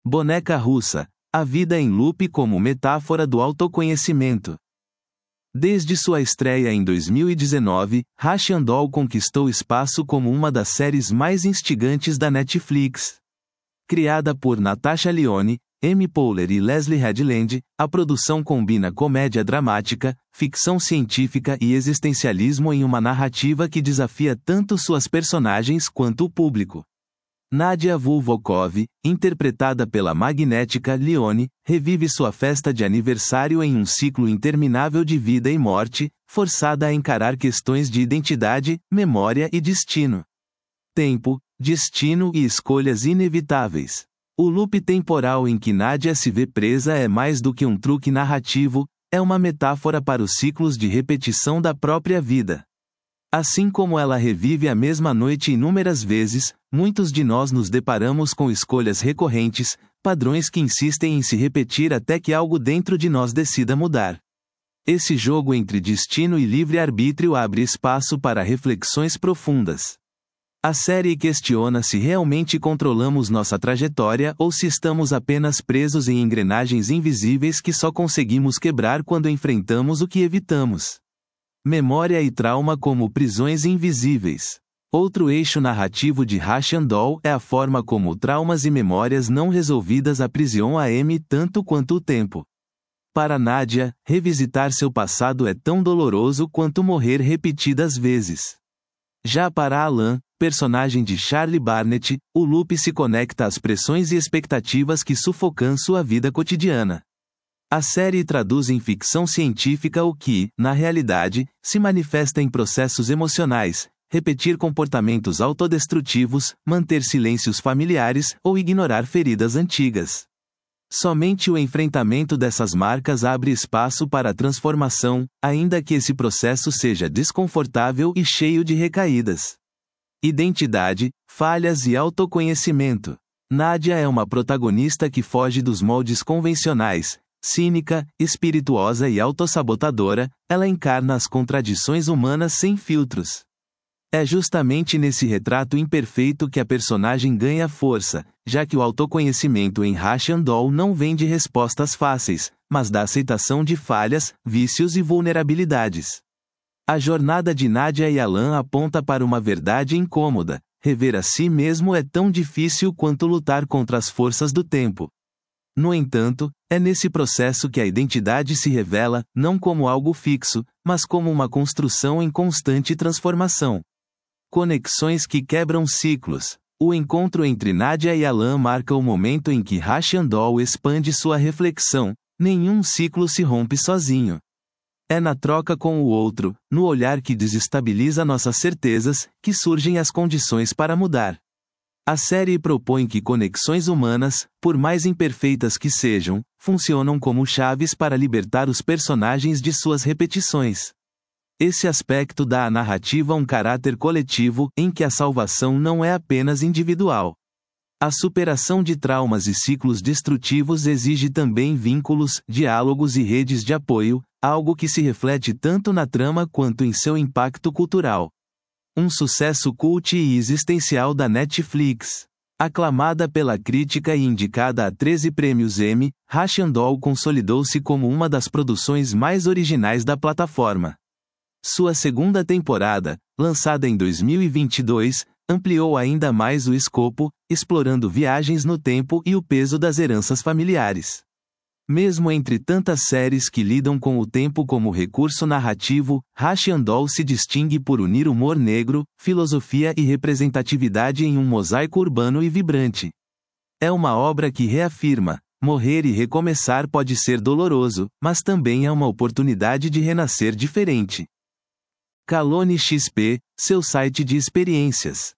Boneca russa. A vida em loop como metáfora do autoconhecimento. Desde sua estreia em 2019, Russian Doll conquistou espaço como uma das séries mais instigantes da Netflix. Criada por Natasha Lyonne, Amy Poehler e Leslie Headland, a produção combina comédia dramática, ficção científica e existencialismo em uma narrativa que desafia tanto suas personagens quanto o público. Nadia Vulvokov, interpretada pela magnética Lyonne, revive sua festa de aniversário em um ciclo interminável de vida e morte, forçada a encarar questões de identidade, memória e destino. Tempo, destino e escolhas inevitáveis. O loop temporal em que Nadia se vê presa é mais do que um truque narrativo, é uma metáfora para os ciclos de repetição da própria vida. Assim como ela revive a mesma noite inúmeras vezes, muitos de nós nos deparamos com escolhas recorrentes, padrões que insistem em se repetir até que algo dentro de nós decida mudar. Esse jogo entre destino e livre-arbítrio abre espaço para reflexões profundas. A série questiona se realmente controlamos nossa trajetória ou se estamos apenas presos em engrenagens invisíveis que só conseguimos quebrar quando enfrentamos o que evitamos. Memória e trauma como prisões invisíveis. Outro eixo narrativo de Russian Doll é a forma como traumas e memórias não resolvidas aprisionam a Amy tanto quanto o tempo. Para Nadia, revisitar seu passado é tão doloroso quanto morrer repetidas vezes. Já para Alan, personagem de Charlie Barnett, o loop se conecta às pressões e expectativas que sufocam sua vida cotidiana. A série traduz em ficção científica o que, na realidade, se manifesta em processos emocionais, repetir comportamentos autodestrutivos, manter silêncios familiares ou ignorar feridas antigas. Somente o enfrentamento dessas marcas abre espaço para a transformação, ainda que esse processo seja desconfortável e cheio de recaídas. Identidade, falhas e autoconhecimento. Nadia é uma protagonista que foge dos moldes convencionais. Cínica, espirituosa e autossabotadora, ela encarna as contradições humanas sem filtros. É justamente nesse retrato imperfeito que a personagem ganha força, já que o autoconhecimento em Russian Doll não vem de respostas fáceis, mas da aceitação de falhas, vícios e vulnerabilidades. A jornada de Nadia e Alan aponta para uma verdade incômoda: rever a si mesmo é tão difícil quanto lutar contra as forças do tempo. No entanto, é nesse processo que a identidade se revela, não como algo fixo, mas como uma construção em constante transformação. Conexões que quebram ciclos. O encontro entre Nadia e Alan marca o momento em que Russian Doll expande sua reflexão: nenhum ciclo se rompe sozinho. É na troca com o outro, no olhar que desestabiliza nossas certezas, que surgem as condições para mudar. A série propõe que conexões humanas, por mais imperfeitas que sejam, funcionam como chaves para libertar os personagens de suas repetições. Esse aspecto dá à narrativa um caráter coletivo, em que a salvação não é apenas individual. A superação de traumas e ciclos destrutivos exige também vínculos, diálogos e redes de apoio, algo que se reflete tanto na trama quanto em seu impacto cultural. Um sucesso cult e existencial da Netflix. Aclamada pela crítica e indicada a 13 prêmios Emmy, Russian Doll consolidou-se como uma das produções mais originais da plataforma. Sua segunda temporada, lançada em 2022, ampliou ainda mais o escopo, explorando viagens no tempo e o peso das heranças familiares. Mesmo entre tantas séries que lidam com o tempo como recurso narrativo, Russian Doll se distingue por unir humor negro, filosofia e representatividade em um mosaico urbano e vibrante. É uma obra que reafirma: morrer e recomeçar pode ser doloroso, mas também é uma oportunidade de renascer diferente. Kalone XP, seu site de experiências.